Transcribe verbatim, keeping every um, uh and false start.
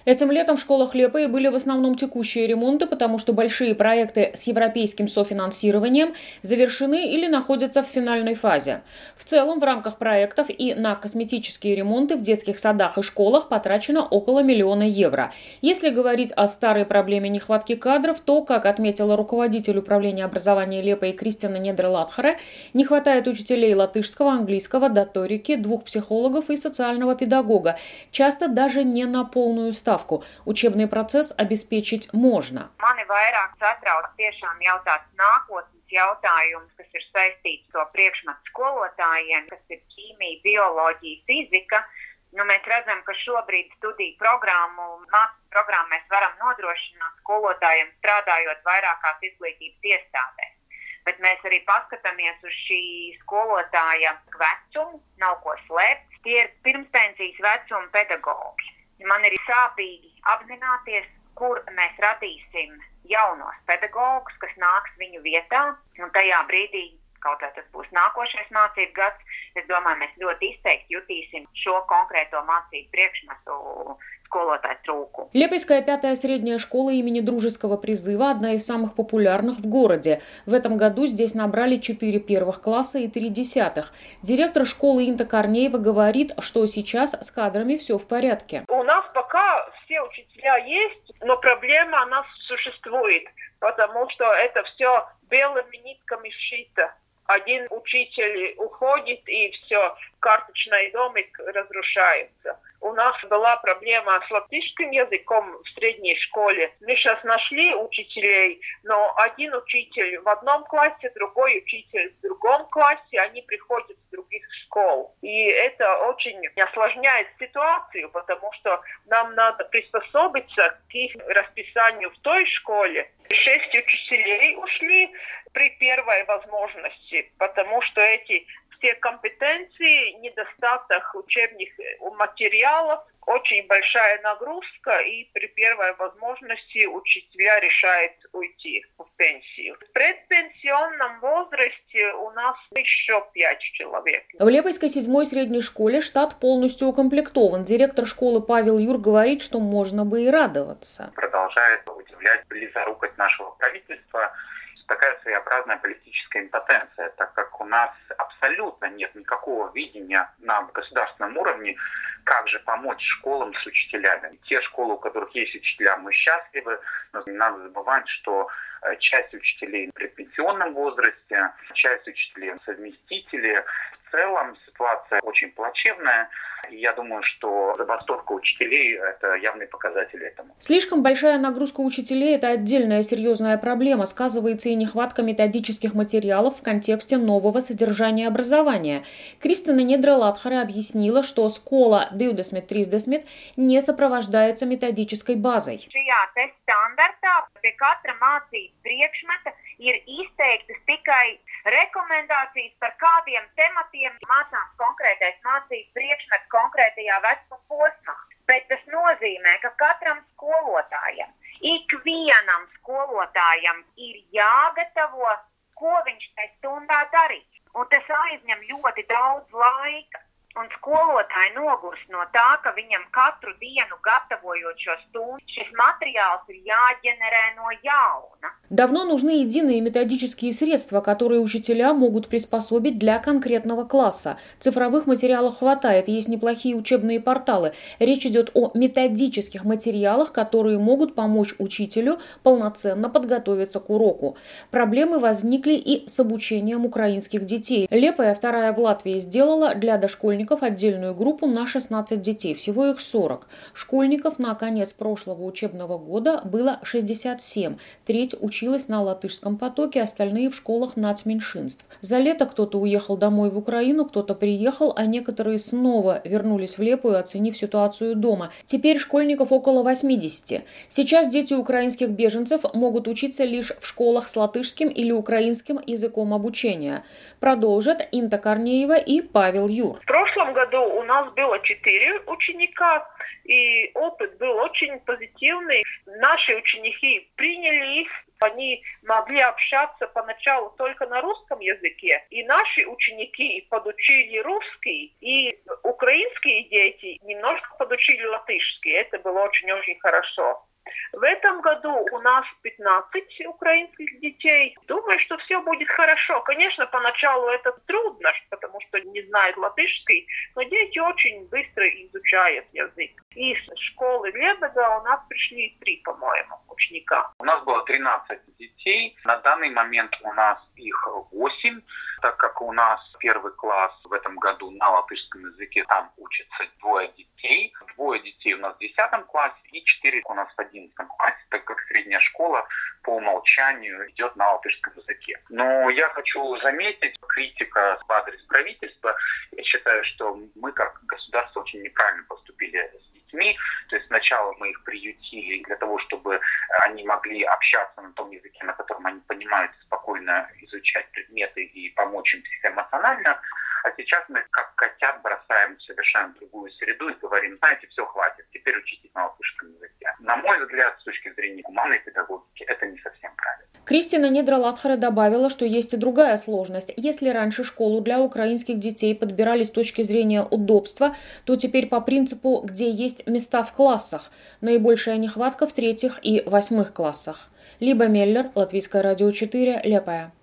Этим летом в школах Лепойи были в основном текущие ремонты, потому что большие проекты с европейским софинансированием завершены или находятся в финальной фазе. В целом, в рамках проектов и на косметические ремонты в детских садах и школах потрачено около миллиона евро. Если говорить о старой проблеме нехватки кадров, то, как отметила руководитель управления образования Лепойи Кристина Недре-Латхаре, не хватает учителей латышского, английского, даторики, двух психологов и социального педагога, часто даже не на полную ставку. Учебный процесс обеспечить можно. Mani vairāk satrauc tiešām jau tāds nākotnes jautājums, kas ir saistīts to priekšmetu skolotājiem, kas ir ķīmija, bioloģija, fizika. Nu, mēs redzam, ka šobrīd studiju programmu, mācību programmu mēs varam nodrošināt skolotājiem strādājot vairākās izglītības iestādēs. Bet mēs arī paskatāmies uz šī skolotāja vecumu, nav ko slēpt. Tie ir pirmspensijas vecuma pedagogi. Man ir sāpīgi apzināties, kur mēs radīsim jaunos pedagogus, kas nāks viņu vietā, un tajā brīdī, kaut vai tas būs nākošais mācību gads, es domāju, mēs ļoti izteikti jutīsim šo konkrēto mācību priekšmetu сколотать руку. Лепойская пятая средняя школа имени Дружеского призыва – одна из самых популярных в городе. В этом году здесь набрали четыре первых класса и три десятых. Директор школы Инта Корнеева говорит, что сейчас с кадрами все в порядке. У нас пока все учителя есть, но проблема она существует, потому что это все белыми нитками сшито. Один учитель уходит, и все, карточный домик разрушается. У нас была проблема с латышским языком в средней школе. Мы сейчас нашли учителей, но один учитель в одном классе, другой учитель в другом классе, они приходят с других школ. И это очень осложняет ситуацию, потому что нам надо приспособиться к их расписанию в той школе. Шесть учителей ушли при первой возможности, потому что эти все компетенции, недостаток учебных материалов, очень большая нагрузка, и при первой возможности учителя решают уйти в пенсию. В предпенсионном возрасте у нас еще пять человек. В Лепойской седьмой средней школе штат полностью укомплектован. Директор школы Павел Юр говорит, что можно бы и радоваться. Продолжает удивлять близорукость нашего правительства. Такая своеобразная политическая импотенция, так как у нас абсолютно нет никакого видения на государственном уровне, как же помочь школам с учителями. Те школы, у которых есть учителя, мы счастливы, но не надо забывать, что часть учителей в предпенсионном возрасте, часть учителей совместители. В целом ситуация очень плачевная. И я думаю, что забастовка учителей – это явный показатель этому. Слишком большая нагрузка учителей – это отдельная серьезная проблема. Сказывается и нехватка методических материалов в контексте нового содержания образования. Кристина Недре-Латхаре объяснила, что школа двадцать тридцать не сопровождается методической базой. Ir izteiktas tikai rekomendācijas par kādiem tematiem mācās konkrētais mācību priekšmets konkrētajā vecuma posmā. Bet tas nozīmē, ka katram skolotājam, ikvienam skolotājam ir jāgatavo, ko viņš tajā stundā darīs. Un tas aizņem ļoti daudz laika. Un skolotāji nogurst no tā, ka viņam katru dienu gatavojot šo stundu, šis материāls ir jāģenerē no jauna. Давно нужны единые методические средства, которые учителя могут приспособить для конкретного класса. Цифровых материалов хватает, есть неплохие учебные порталы. Речь идет о методических материалах, которые могут помочь учителю полноценно подготовиться к уроку. Проблемы возникли и с обучением украинских детей. Лепойя, вторая в Латвии, сделала для дошкольников отдельную группу на шестнадцать детей, всего их сорок. Школьников на конец прошлого учебного года было шестьдесят семь. Треть училась на латышском потоке, остальные в школах нацменьшинств. За лето кто-то уехал домой в Украину, кто-то приехал, а некоторые снова вернулись в Лепойю, оценив ситуацию дома. Теперь школьников около восьмидесяти. Сейчас дети украинских беженцев могут учиться лишь в школах с латышским или украинским языком обучения. Продолжат Инта Корнеева и Павел Юр. В прошлом году у нас было четыре ученика, и опыт был очень позитивный. Наши ученики приняли их, Они могли общаться поначалу только на русском языке, и наши ученики подучили русский, и украинские дети немножко подучили латышский. Это было очень-очень хорошо. В этом году у нас пятнадцать украинских детей. Думаю, что все будет хорошо. Конечно, поначалу это трудно, потому что не знают латышский, но дети очень быстро изучают язык. Из школы Лебега у нас пришли три, по-моему, ученика. У нас было тринадцать детей. На данный момент у нас их восемь, так как у нас первый класс в этом году на латышском языке, там учатся двое детей. Двое детей у нас в десятом классе и четыре у нас в одиннадцатом классе, так как средняя школа по умолчанию идет на латышском языке. Но я хочу заметить, критика в адрес правительства, я считаю, что мы как государство очень неправильно поступили с детьми. То есть сначала мы их приютили для того, чтобы они могли общаться на том языке, на котором они понимают, спокойно изучать предметы и помочь им психоэмоционально. А сейчас мы, как котят, бросаем в совершенно другую среду и говорим: знаете, все, хватит, теперь учитесь на латышском языке. На мой взгляд, с точки зрения гуманной педагогики, это не совсем правильно. Кристина Недра-Латхара добавила, что есть и другая сложность. Если раньше школу для украинских детей подбирали с точки зрения удобства, то теперь по принципу, где есть места в классах. Наибольшая нехватка в третьих и восьмых классах. Либа Меллер, Латвийское радио четыре, Лепая.